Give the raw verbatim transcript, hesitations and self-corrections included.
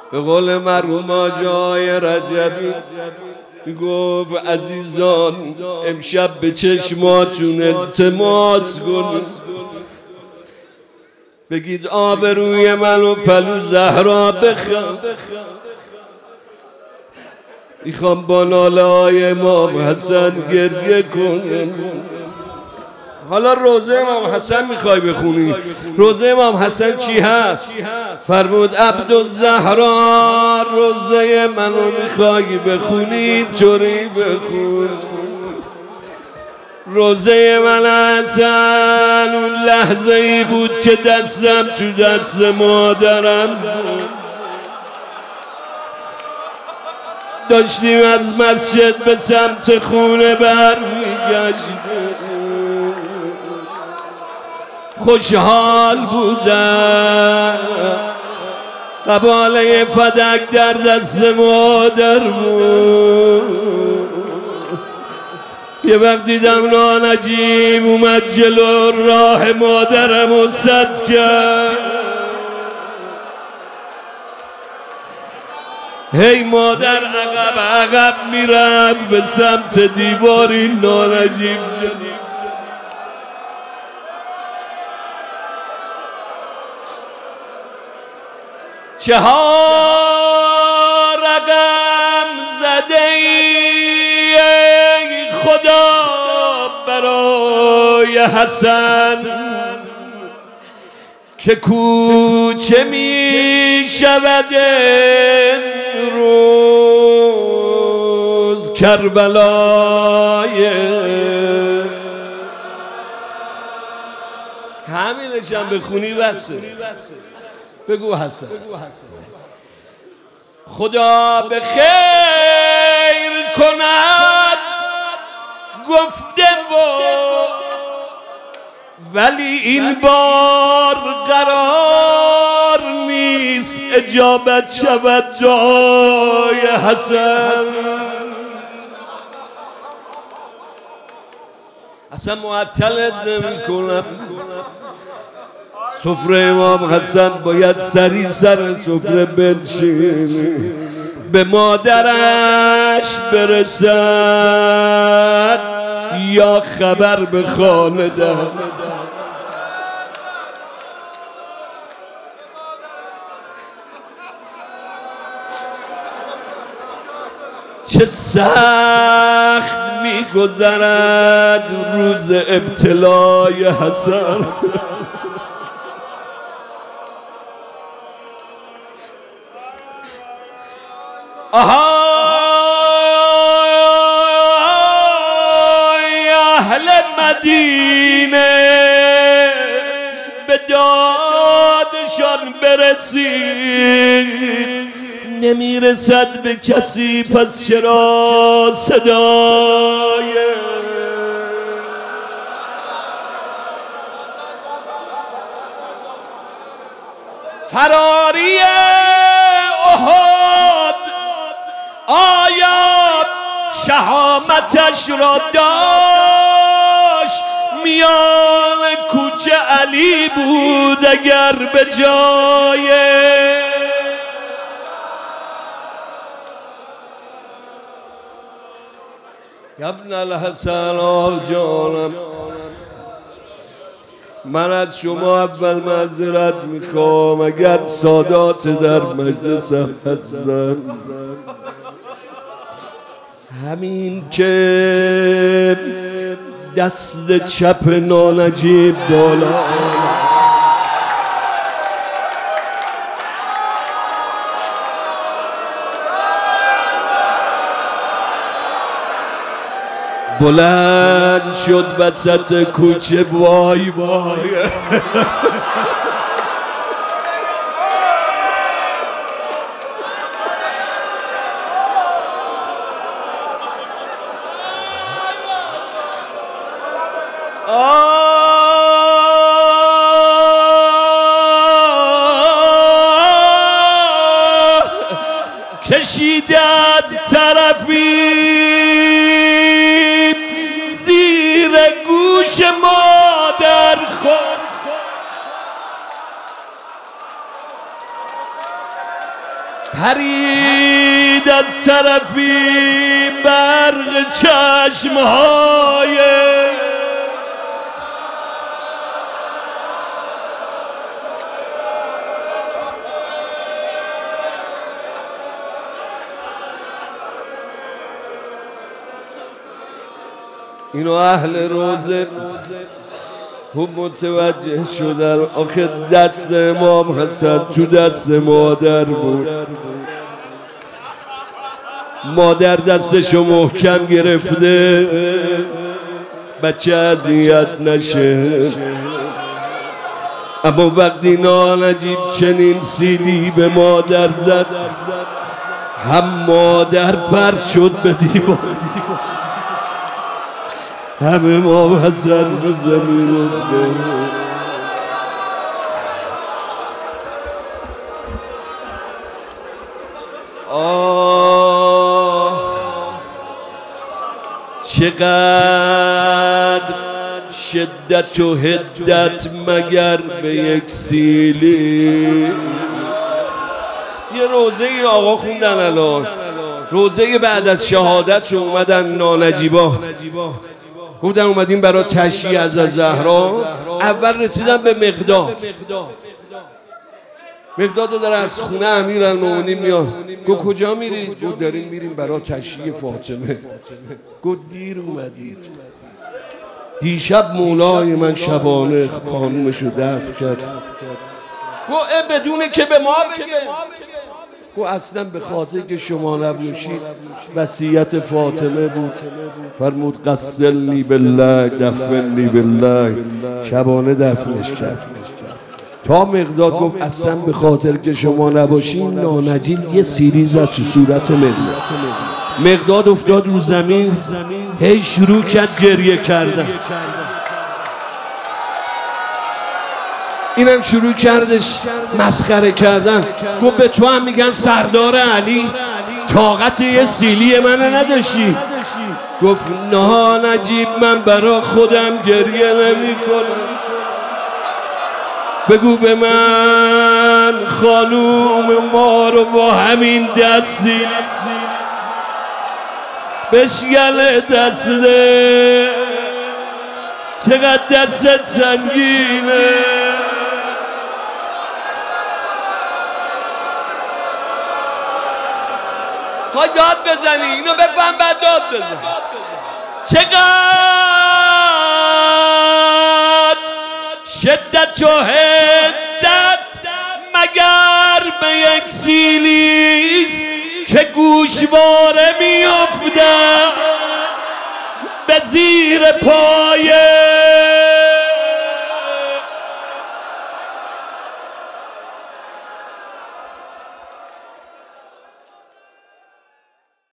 به قول مرحوم آقای رجبی گفت عزیزان امشب به چشماتون التماس کنید بگید آبروی من و پلو زهرا بخوام. میخوام با ناله های امام حسن گریه کنم. حالا روزه امام حسن میخوای بخونی؟ روزه امام حسن چی هست؟ فرمود عبدالزهرا روزه منو میخوای بخونی چوری بخون. روزه من حسن اون لحظه ای بود که دستم تو دست مادرم بود. داشتیم از مسجد به سمت خونه برمیگشتیم، خوشحال بودم، قباله فدک در دست مادر بود. یه وقت دیدم نانجیب اومد جلو راه مادرم و سد کرد. هی مادر عقب عقب میرفت به سمت دیواری نانجیب. چهار رقم زده ای خدا برای حسن که کوچه می شود روز کربلای. همینش هم بخونی بسه. بگو حسن خدا به خیر کند گفته و ولی این بار قرار نیست اجابت شود دعای حسن. اصلا معطلت نمی کنم. سفره امام حسن باید سری سر سفره بنشینی به مادرش برسد یا خبر به خانه دهد. چه سخت میگذرد روز ابتلای حسن. آهای اهل مدینه به دادشان برسید، نمیرسد به کسی پس چرا صدای فراری احد آیا شهامتش را داشت؟ میان کوچه علی بود اگر به جای ابن الحسن. آه جانم من از شما اول معذرت میخوام اگر سادات در مجلسم هستن. همین که دست چپ نانجیب بالا بلند شد وسط کوچه وای وای کشیده از طرفی زیر گوش مادر خود پرید از طرفی برق چشمهای اینو اهل روزه خوب متوجه شدن. آخه دست امام حسن تو دست مادر بود، مادر دستشو محکم گرفته بچه اذیت نشه. اما وقتی نانجیب چنین سیلی به مادر زد، هم مادر پرت شد به دیوار، هم امام حسن به زمین افتاد. آه چقدر شدت و حدت مگر به یک سیلی. یه روزه ای آقا خوندن الان، روزه بعد از شهادت رو اومدن نانجیبا گفتن اومدیم برای تشییع از زهرا. اول رسیدن به مقداد، مقداد رو داره از خونه امیرالمومنین میاد. گفت کجا میرید؟ گفت داریم میریم برای تشییع فاطمه. گفت دیر اومدید، دیشب مولای من شبانه خانومش رو دفن کرد. گفت بدونه که به ما بگه. گفت اصلا به خاطر که شما نباشید وصیت فاطمه بود. فرمود غسلنی بالله دفنی بالله، شبانه دفنش کرد. تا مقداد گفت اصلا به خاطر که شما نباشین نانجیب یه سیلی زد تو صورت مقداد. مقداد افتاد رو زمین، هی شروع کرد گریه کردن. اینم شروع کردش مسخره کردن. گفت به تو هم میگن سردار علی، طاقت یه سیلی من نداشتی. گفت نه نجیب، من برا خودم گریه نمی کنم. بگو به من خانوم ما رو با همین دستی بشگل دسته، چقدر دستت سنگینه. خواهی داد بزنی اینو بفهم بعد داد بزن. چقدر شدت و حدت مگر به یک سیلیست که گوشواره میافتد به زیر پا